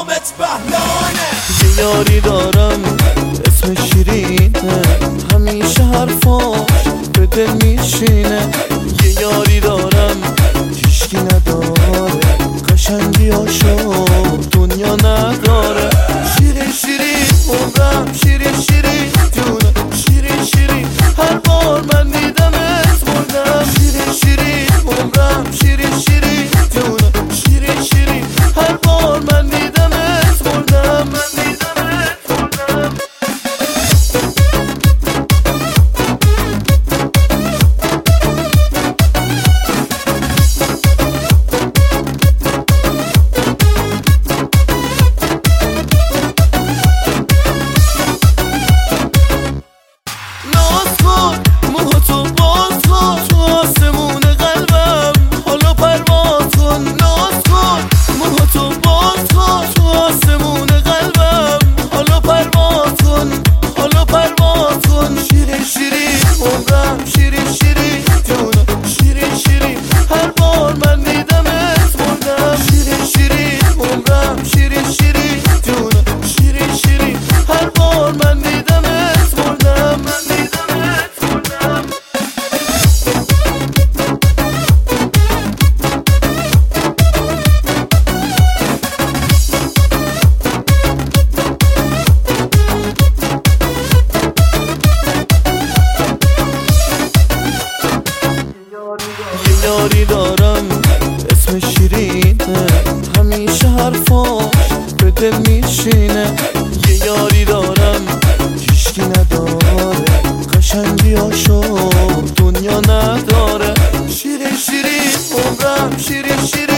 حامد بهلانه. یه یاری دارم اسم شیرینه، همیشه حرفاش به دل میشینه. یه یاری دارم هیچکی نداره، قشنگیاشو دنیا نداره. شیرین شیرین عمرم، شیرین شیرین جونم، شیرین شیرین هر بار من دیدمت مردم. شیرین شیرین عمرم، شیرین شیرین جونم، شیرین شیرین هر بار من دیدمت مردم. موهاتو باز کن تو آسمون قلبم، حالا پرواز کن. ناز کن موهاتو باز کن تو آسمون قلبم، حالا پرواز کن، حالا پرواز کن. شیرین شیرین عمرم، شیرین شیرین جونم، شیرین شیرین هر بار من دیدمت مردم. شیرین شیرین عمرم، شیرین شیرین جونم، شیرین شیرین هر بار من دیدمت مردم. یه یاری دارم اسم شیرینه، همیشه حرفاش به دل میشینه. یه یاری دارم هیچکی نداره، قشنگیاشو دنیا نداره. شیرین شیرین عمرم، شیرین شیرین